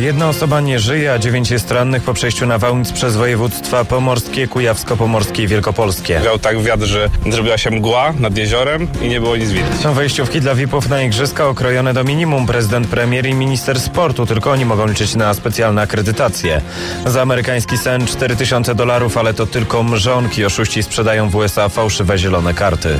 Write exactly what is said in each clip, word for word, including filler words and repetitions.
Jedna osoba nie żyje, a dziewięć jest rannych po przejściu nawałnic przez województwa pomorskie, kujawsko-pomorskie i wielkopolskie. Wiał tak wiatr, że zrobiła się mgła nad jeziorem i nie było nic widać. Są wejściówki dla V I P-ów na igrzyska okrojone do minimum. Prezydent, premier i minister sportu. Tylko oni mogą liczyć na specjalne akredytacje. Za amerykański sen cztery tysiące dolarów, ale to tylko mrzonki. Oszuści sprzedają w U S A fałszywe zielone karty.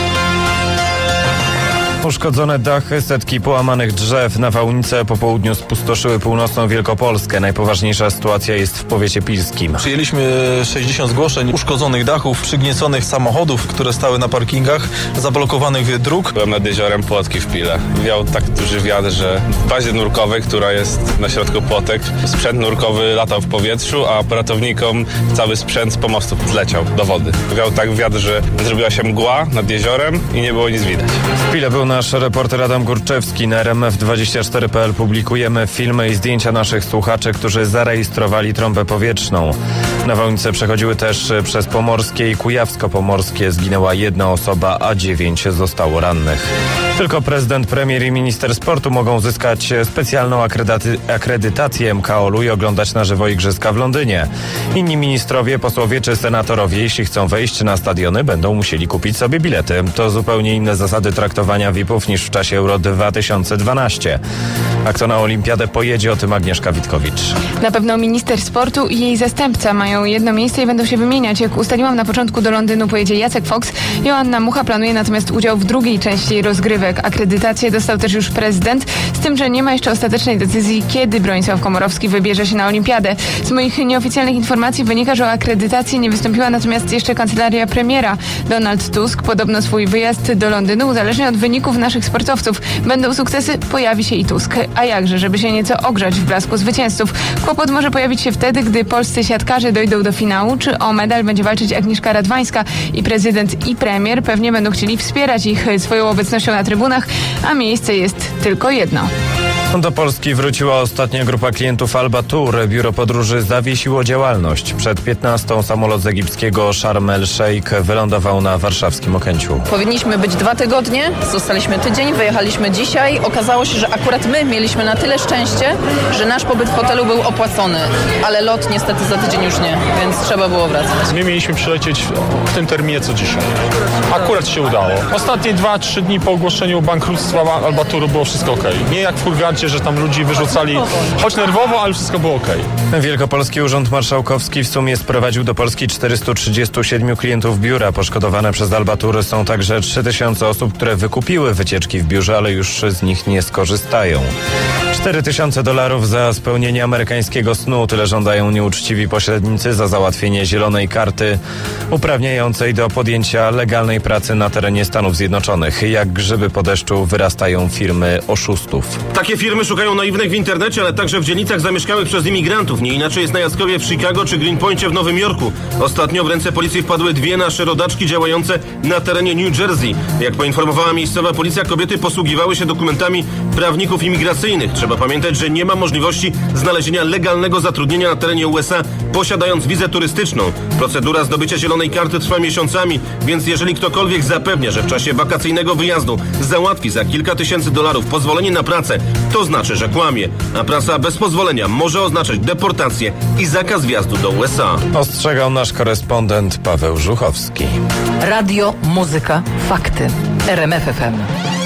Uszkodzone dachy, setki połamanych drzew. Nawałnice po południu spustoszyły północną Wielkopolskę. Najpoważniejsza sytuacja jest w powiecie pilskim. Przyjęliśmy sześćdziesiąt zgłoszeń uszkodzonych dachów, przygnieconych samochodów, które stały na parkingach, zablokowanych dróg. Byłem nad jeziorem Płotki w Pile. Wiał tak duży wiatr, że w bazie nurkowej, która jest na środku Płotek, sprzęt nurkowy latał w powietrzu, a ratownikom cały sprzęt z pomostów zleciał do wody. Wiał tak wiatr, że zrobiła się mgła nad jeziorem i nie było nic widać. W Pile był nasz reporter Adam Górczewski. Na R M F dwadzieścia cztery kropka p l publikujemy filmy i zdjęcia naszych słuchaczy, którzy zarejestrowali trąbę powietrzną. Nawałnice przechodziły też przez Pomorskie i Kujawsko-Pomorskie. Zginęła jedna osoba, a dziewięć zostało rannych. Tylko prezydent, premier i minister sportu mogą uzyskać specjalną akredyty- akredytację M K O L u i oglądać na żywo igrzyska w Londynie. Inni ministrowie, posłowie czy senatorowie, jeśli chcą wejść na stadiony, będą musieli kupić sobie bilety. To zupełnie inne zasady traktowania V I P-ów niż w czasie Euro dwa tysiące dwanaście. A kto na olimpiadę pojedzie, o tym Agnieszka Witkowicz. Na pewno minister sportu i jej zastępca mają jedno miejsce i będą się wymieniać. Jak ustaliłam na początku, do Londynu pojedzie Jacek Fox. Joanna Mucha planuje natomiast udział w drugiej części rozgrywek. Akredytację dostał też już prezydent, z tym, że nie ma jeszcze ostatecznej decyzji, kiedy Bronisław Komorowski wybierze się na olimpiadę. Z moich nieoficjalnych informacji wynika, że o akredytację nie wystąpiła natomiast jeszcze kancelaria premiera. Donald Tusk podobno swój wyjazd do Londynu uzależnia od wyników naszych sportowców. Będą sukcesy, pojawi się i Tusk. A jakże, żeby się nieco ogrzać w blasku zwycięzców. Kłopot może pojawić się wtedy, gdy polscy siatkarze dojdą do finału, czy o medal będzie walczyć Agnieszka Radwańska i prezydent i premier pewnie będą chcieli wspierać ich swoją obecnością na trybunach, a miejsce jest tylko jedno. Do Polski wróciła ostatnia grupa klientów Alba Tour. Biuro podróży zawiesiło działalność. Przed piętnastą samolot z egipskiego Sharm el Sheikh wylądował na warszawskim Okęciu. Powinniśmy być dwa tygodnie, zostaliśmy tydzień, wyjechaliśmy dzisiaj. Okazało się, że akurat my mieliśmy na tyle szczęście, że nasz pobyt w hotelu był opłacony, ale lot niestety za tydzień już nie, więc trzeba było wracać. My mieliśmy przylecieć w tym terminie co dzisiaj. Akurat się udało. Ostatnie dwa trzy dni po ogłoszeniu bankructwa Alba Touru było wszystko okej. Nie jak w Furgancie, że tam ludzi wyrzucali, choć nerwowo, ale wszystko było okej. Wielkopolski Urząd Marszałkowski w sumie sprowadził do Polski czterystu trzydziestu siedmiu klientów biura. Poszkodowane przez Alba Tour są także trzy tysiące osób, które wykupiły wycieczki w biurze, ale już z nich nie skorzystają. cztery tysiące dolarów za spełnienie amerykańskiego snu. Tyle żądają nieuczciwi pośrednicy za załatwienie zielonej karty uprawniającej do podjęcia legalnej pracy na terenie Stanów Zjednoczonych. Jak grzyby po deszczu wyrastają firmy oszustów. Takie firmy szukają naiwnych w internecie, ale także w dzielnicach zamieszkałych przez imigrantów. Nie inaczej jest na Jaskrowie w Chicago czy Greenpoincie w Nowym Jorku. Ostatnio w ręce policji wpadły dwie nasze rodaczki działające na terenie New Jersey. Jak poinformowała miejscowa policja, kobiety posługiwały się dokumentami prawników imigracyjnych. Trzeba pamiętać, że nie ma możliwości znalezienia legalnego zatrudnienia na terenie U S A, posiadając wizę turystyczną. Procedura zdobycia zielonej karty trwa miesiącami, więc jeżeli ktokolwiek zapewnia, że w czasie wakacyjnego wyjazdu załatwi za kilka tysięcy dolarów pozwolenie na pracę, to znaczy, że kłamie. A praca bez pozwolenia może oznaczać deportację i zakaz wjazdu do U S A. Ostrzegał nasz korespondent Paweł Żuchowski. Radio, muzyka, fakty. R M F F M.